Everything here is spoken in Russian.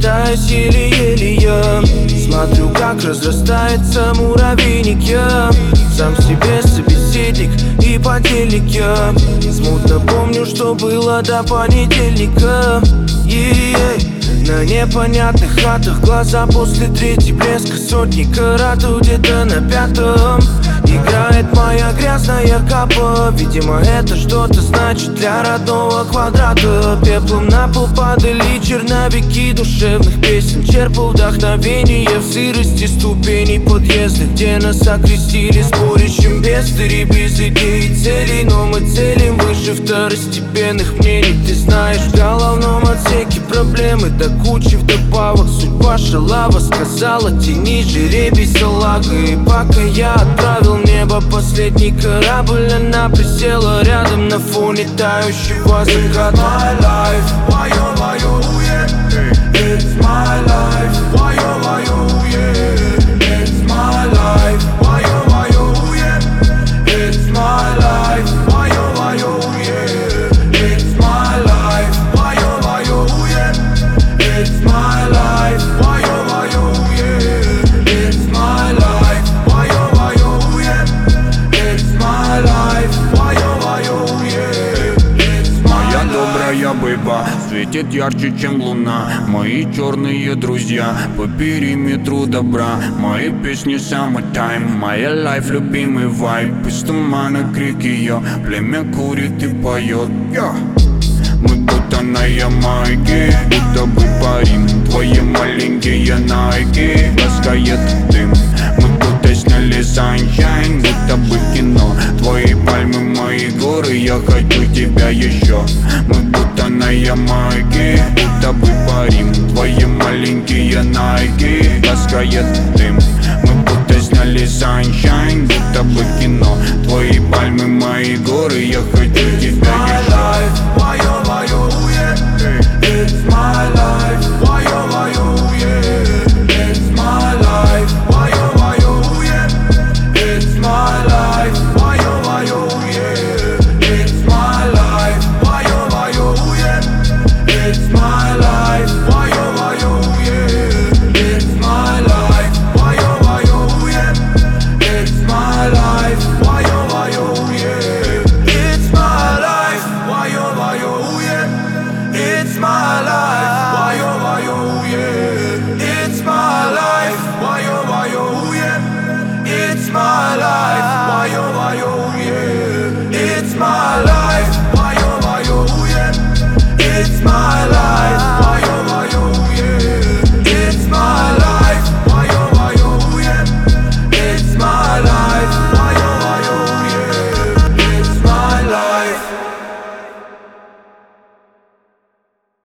Пытаюсь еле-еле я смотрю, как разрастается муравейник я. Сам себе собеседник и подельник я. Смутно помню, что было до понедельника. На непонятных хатах глаза после третьей блеска сотни каратов где-то на пятом. Играет моя грязная капа. Видимо, это что-то значит для родного квадрата. Пеплом на пол падали черновики душевных песен. Черпал вдохновение в сырости ступеней подъезда, где нас окрестили спорящим бестари. Без идей и целей, но мы целим выше второстепенных мнений. Ты знаешь, в головном отсеке проблемы до кучи вдобавок. Судьба шалава сказала, тяни жеребий салага. И пока я отправил в небо последний корабль, она присела рядом на фоне тающего заката. It's my life, вайо-вайо, yeah. It's my life, вайо-вайо, yeah. It's my life, вайо-вайо, yeah. It's my life, вайо-вайо, yeah. It's my life, вайо-вайо, yeah. It's my life, вайо-вайо, yeah. It's my life, вайо-вайо, yeah. It's my life, вайо-вайо, yeah. Моя добрая бэйба светит ярче, чем луна. Мои черные друзья по периметру добра. Мои песни summertime, моя лайф, любимый вайб. Из тумана крики ее, племя курит и поет. Мы будто на Ямайке, будто бы парим. Твои маленькие найки, таскает дым. Мы будто сняли sunshine, будто бы кино. Твои пальмы, мои горы, я хочу тебя еще. Мы будто на Ямайке, будто бы парим. Твои маленькие найки, таскает дым. Мы будто сняли sunshine, будто бы кино. Твои пальмы, мои горы, я хочу тебя еще. It's my life, вайо-вайо, yeah. It's my life, вайо-вайо, yeah. It's my life, вайо-вайо, yeah. It's my life, вайо-вайо, yeah. It's my life, вайо-вайо, yeah. It's my life, вайо-вайо, yeah. It's my life, вайо-вайо, yeah. It's my life, вайо-вайо, yeah. It's my life, вайо-вайо, yeah. It's my life, вайо-вайо, yeah. It's my life, вайо-вайо, yeah. It's my life, вайо-вайо, yeah. It's my life.